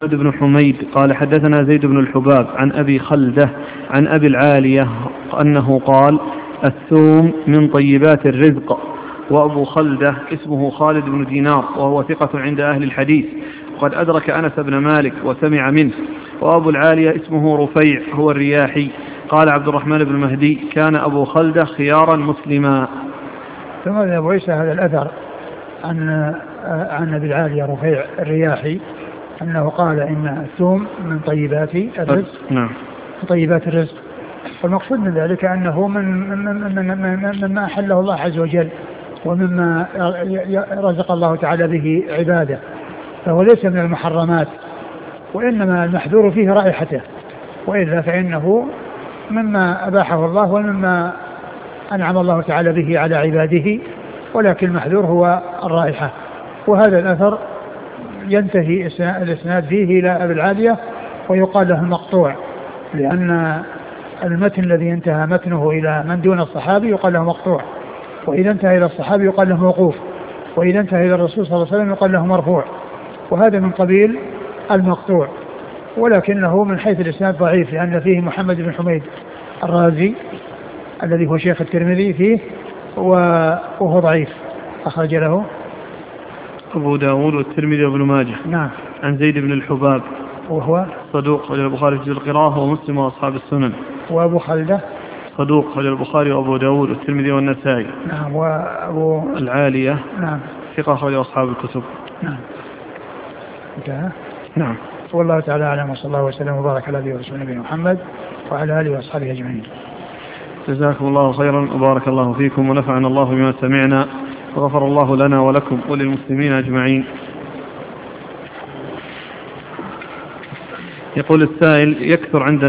بن حميد قال حدثنا زيد بن الحباب عن أبي خلدة عن أبي العالية أنه قال الثوم من طيبات الرزق. وأبو خلدة اسمه خالد بن دينار وهو ثقة عند أهل الحديث وقد أدرك أنس بن مالك وسمع منه. وأبو العالية اسمه رفيع هو الرياحي. قال عبد الرحمن بن مهدي كان أبو خلدة خيارا مسلما. ثم أبو عيسى هذا الأثر عن أبي العالية رفيع الرياحي أنه قال إن الثوم من طيبات الرزق. نعم. طيبات الرزق، والمقصود من ذلك أنه مما أحله الله عز وجل ومما رزق الله تعالى به عباده، فهو ليس من المحرمات، وإنما المحذور فيه رائحته، وإلا فإنه مما أباحه الله ومما أنعم الله تعالى به على عباده، ولكن المحذور هو الرائحة. وهذا الأثر ينتهي الإسناد فيه إلى أبي العالية ويقال له مقطوع، لأن المتن الذي انتهى متنه إلى من دون الصحابي يقال له مقطوع، وإذا انتهى إلى الصحابي يقال له موقوف، وإذا انتهى إلى الرسول صلى الله عليه وسلم يقال له مرفوع، وهذا من قبيل المقطوع، ولكنه من حيث الإسناد ضعيف، لأن فيه محمد بن حميد الرازي الذي هو شيخ الترمذي فيه وهو ضعيف، أخرج له أبو داود والترمذي وابن ماجه. نعم. عن زيد بن الحباب وهو صدوق خرج البخاري في القراءة ومسلم وأصحاب السنن. وأبو خلدة صدوق خرج البخاري وأبو داود والترمذي والنسائي. نعم. وأبو العالية نعم ثقة خرج أصحاب الكتب. نعم. انتهى. نعم. والله تعالى أعلم، وصلى الله وسلم وبارك على نبينا ورسوله محمد وعلى آله وأصحابه أجمعين. جزاكم الله خيرا وبارك الله فيكم ونفعنا الله بما سمعنا وغفر الله لنا ولكم وللمسلمين أجمعين. يقول السائل: يكثر عند